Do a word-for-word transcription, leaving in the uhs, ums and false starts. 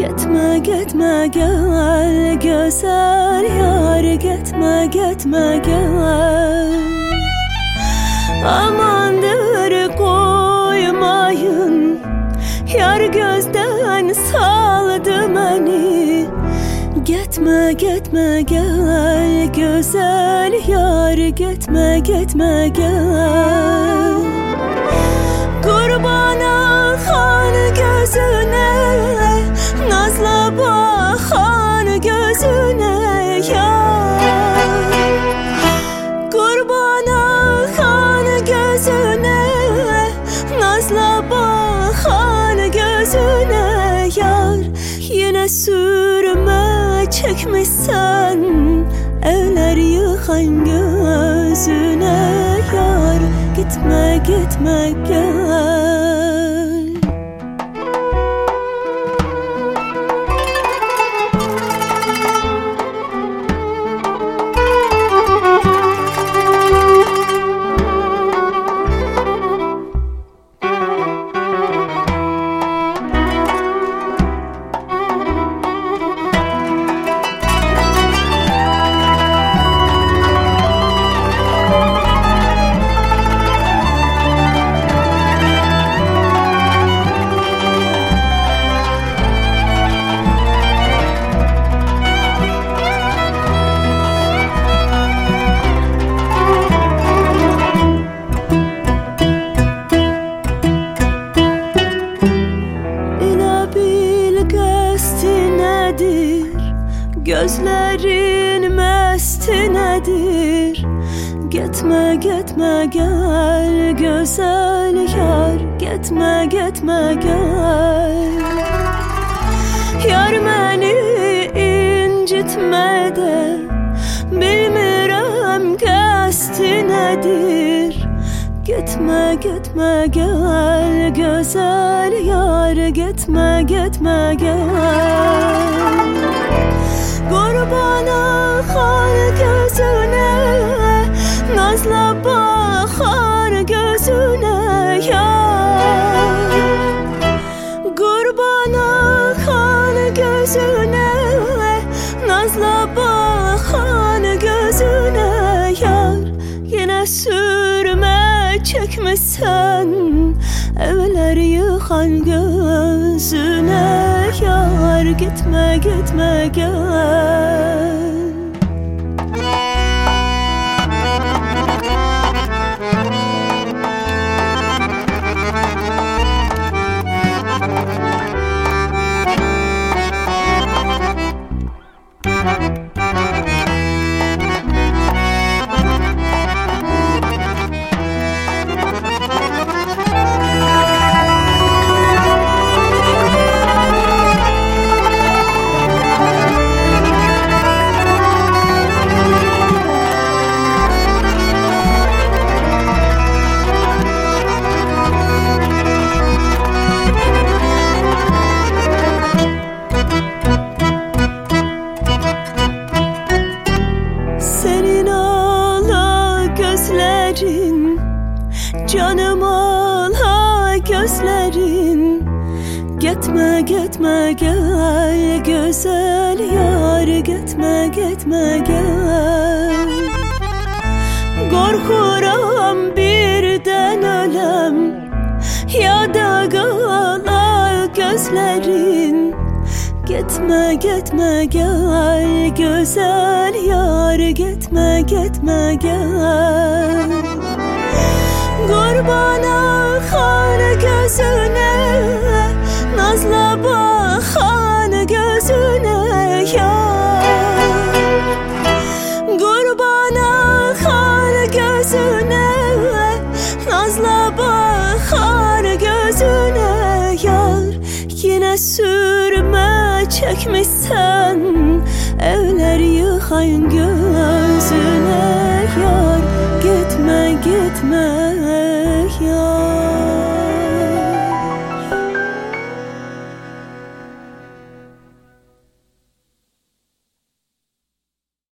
Gitme gitme gel güzel yar, gitme gitme gel. Amandır koymayın, yar gözden saldı beni. Gitme gitme gel güzel yar, gitme gitme gel. Kurbana kan gözüne, nazla bakan gözüne yar. Kurbana kan gözüne, nazla bakan gözüne yar. Yine sürme çekmişsen evler yıkan gözüne yar. Gitme gitme gel. Gözlerin mesti nedir? Gitme gitme gel güzel yar, gitme gitme gel. Yar beni incitme de, bilmirəm qəsti nedir? Gitme gitme gel güzel yar, gitme gitme gel. Kurbana kan gözüne, nazla bakar gözüne yar. Kurbana kan gözüne, nazla bakar gözüne yar. Yine sürme çekmişsen evler yıkan gözüne yar. Gitme gitme gel. Canım ala gözlerin, gitme gitme gel güzel yar, gitme gitme gel. Korkuram birden ölem, ya da kala gözlerin. Gitme gitme gel güzel yar, gitme gitme gel. Kurbana kan gözüne, nazla bakan gözüne yar. Kurbana kan gözüne, nazla bakan gözüne yar. Yine sürme çekmişsen evler yıkan gözüne yar. Gitme gitme